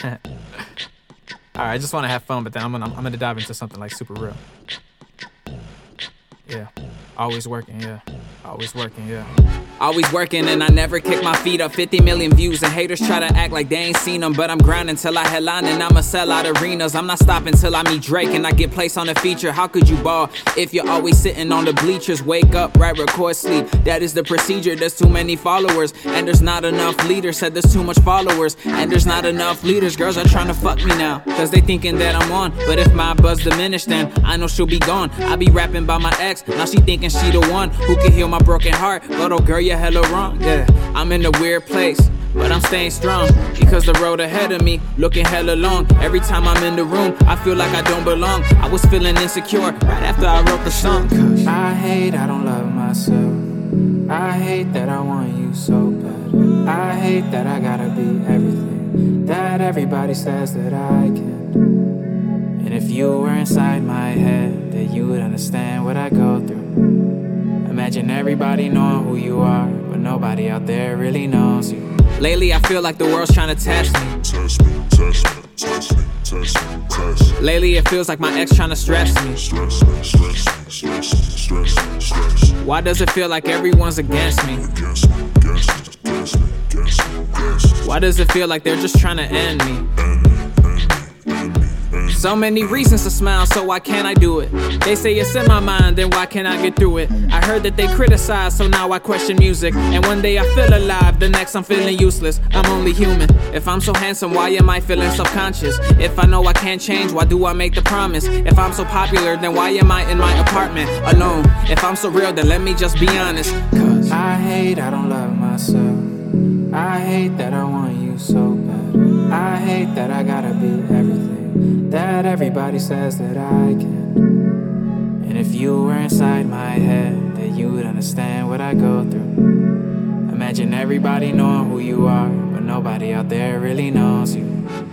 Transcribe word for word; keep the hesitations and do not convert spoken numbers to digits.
Alright, I just want to have fun, but then I'm gonna, I'm gonna dive into something like super real. Yeah, always working, yeah. Always working, yeah. Always working and I never kick my feet up. Fifty million views and haters try to act like they ain't seen them, but I'm grinding till I headline and I'ma sell out arenas. I'm not stopping till I meet Drake and I get placed on a feature. How could you ball if you're always sitting on the bleachers? Wake up, write, record, sleep. That is the procedure. There's too many followers and there's not enough leaders. Said there's too much followers and there's not enough leaders. Girls are trying to fuck me now cause they thinking that I'm on, but if my buzz diminish then I know she'll be gone. I be rapping by my ex, now she thinking she the one who can heal my broken heart. But oh girl, you're hella wrong. Yeah, I'm in a weird place, but I'm staying strong because the road ahead of me looking hella long. Every time I'm in the room, I feel like I don't belong. I was feeling insecure right after I wrote the song. I hate I don't love myself. I hate that I want you so bad. I hate that I gotta be everything that everybody says that I can. And if you were inside my head, then you would understand what I go through. Imagine everybody knowing who you are, but nobody out there really knows you. Lately I feel like the world's trying to test me. Test me, test me, test me, test me, test me. Lately it feels like my ex trying to stress me. Stress me, stress me, stress me, stress me, stress me. Why does it feel like everyone's against me? Against me, against me, against me, against me, against me. Why does it feel like they're just trying to end me? End me, end me, end me, end me. So many reasons to smile, so why can't I do it? They say it's in my mind, then why can't I get through it? I heard that they criticize, so now I question music. And one day I feel alive, the next I'm feeling useless. I'm only human. If I'm so handsome, why am I feeling subconscious? If I know I can't change, why do I make the promise? If I'm so popular, then why am I in my apartment alone? If I'm so real, then let me just be honest. Cause I hate I don't love myself. I hate that I want you so bad. I hate that I gotta be everything that everybody says that I can. And if you were inside my head, then you would understand what I go through. Imagine everybody knowing who you are, but nobody out there really knows you.